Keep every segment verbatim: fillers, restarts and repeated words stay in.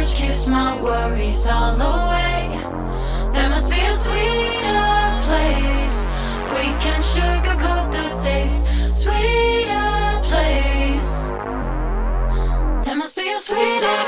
French kiss my worries all away. There must be a sweeter place. We can sugarcoat the taste. Sweeter place. There must be a sweeter.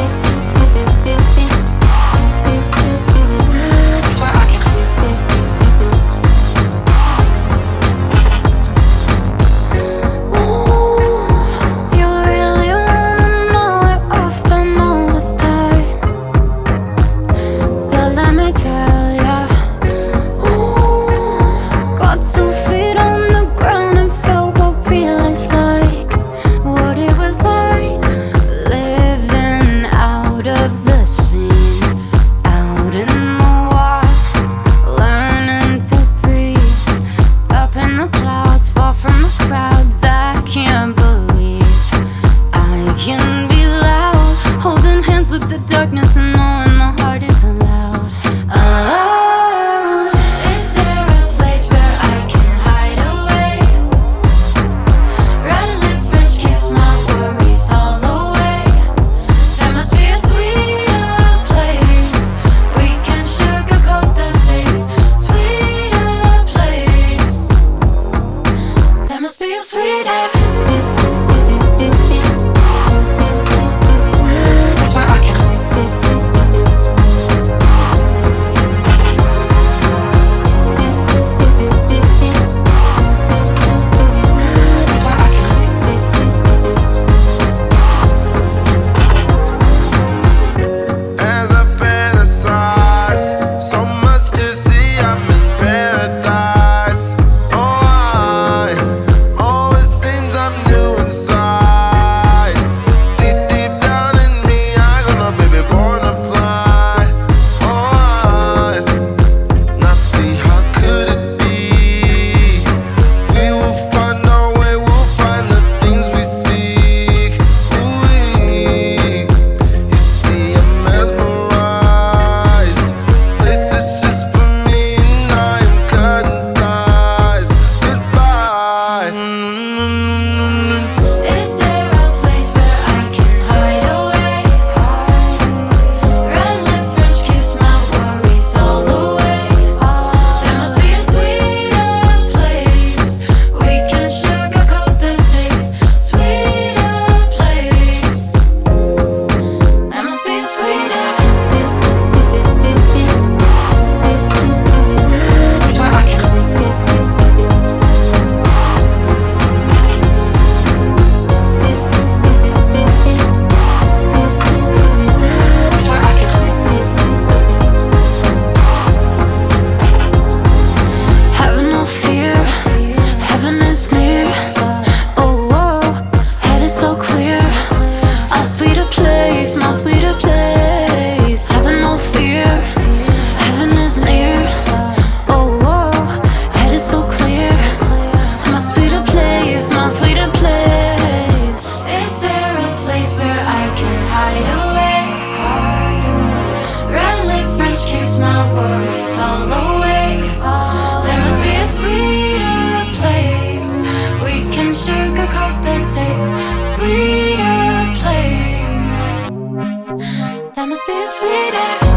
With the darkness and knowing my heart is allowed. Allowed. Is there a place where I can hide away? Red lips, French kiss, my worries all away. There must be a sweeter place. We can sugarcoat the taste. Sweeter place. There must be a sweeter. My sweeter place, having no fear, heaven is near. Oh, oh, head is so clear. My sweeter place, my sweeter place. Is there a place where I can hide away? Red lips, French kiss, my worries all away. There must be a sweeter place. We can sugarcoat the taste. Sweeter place. There must be a sweeter.